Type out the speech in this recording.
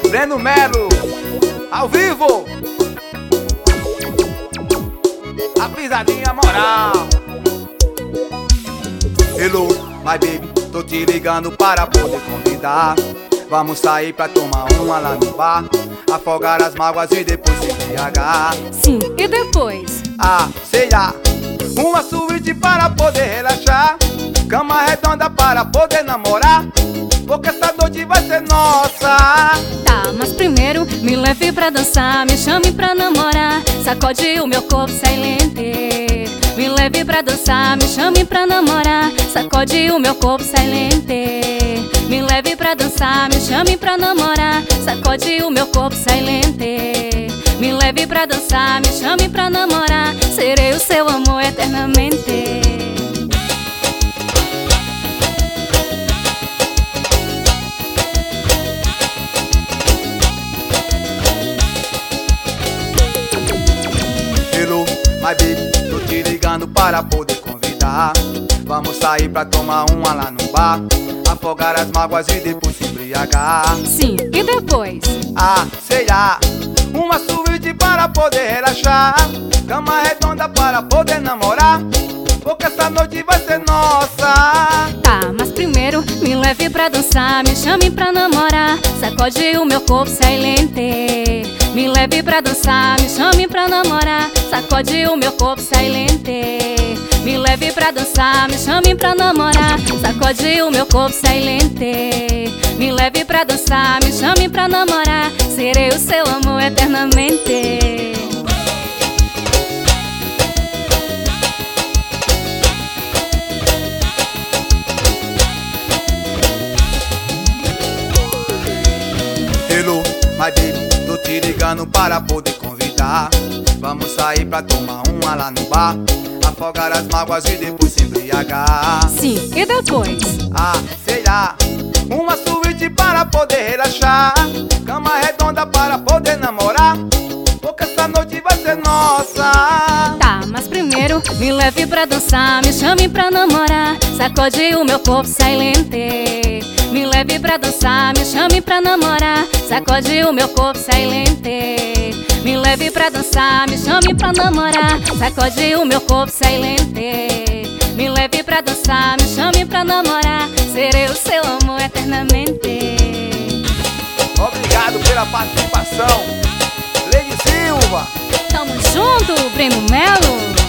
Breno Melo, ao vivo. A pisadinha moral. Hello, my baby, tô te ligando para poder convidar. Vamos sair pra tomar uma lá no bar, afogar as mágoas e depois se embriagar. Sim, e depois? Ah, sei lá, uma suíte para poder relaxar, cama redonda para poder namorar, porque essa noite vai ser nossa. Tá, mas primeiro me leve pra dançar, me chame pra namorar, sacode o meu corpo silente. Me leve pra dançar, me chame pra namorar, sacode o meu corpo silente. Me leve pra dançar, me chame pra namorar, sacode o meu corpo silente. Me leve pra dançar, me chame pra namorar, serei o seu amor eternamente. Hello, my baby, tô te ligando para poder convidar. Vamos sair pra tomar uma lá no bar, afogar as mágoas e depois se embriagar. Sim, e depois? Ah, sei lá, uma suíte para poder relaxar, cama redonda para poder namorar, porque essa noite vai ser nossa. Tá, mas primeiro me leve pra dançar, me chame pra namorar, sacode o meu corpo silente. Me leve pra dançar, me chame pra namorar, sacode o meu corpo silente. Me leve pra dançar, me chame pra namorar, sacode o meu corpo silente. Me leve pra dançar, me chame pra namorar, serei o seu amor eternamente. Hello, my baby, tô te ligando para poder convidar. Vamos sair pra tomar uma lá no bar, afogar as mágoas e depois se embriagar. Sim, e depois? Ah, sei lá, uma suíte para poder relaxar, cama redonda para poder namorar, porque essa noite vai ser nossa. Tá, mas primeiro me leve pra dançar, me chame pra namorar, sacode o meu corpo silente. Me leve pra dançar, me chame pra namorar, sacode o meu corpo silente. Me leve pra dançar, me chame pra namorar, sacode o meu corpo silente. Me leve pra dançar, me chame pra namorar, serei o seu amor eternamente. Obrigado pela participação, Lady Silva. Tamo junto, Breno Melo.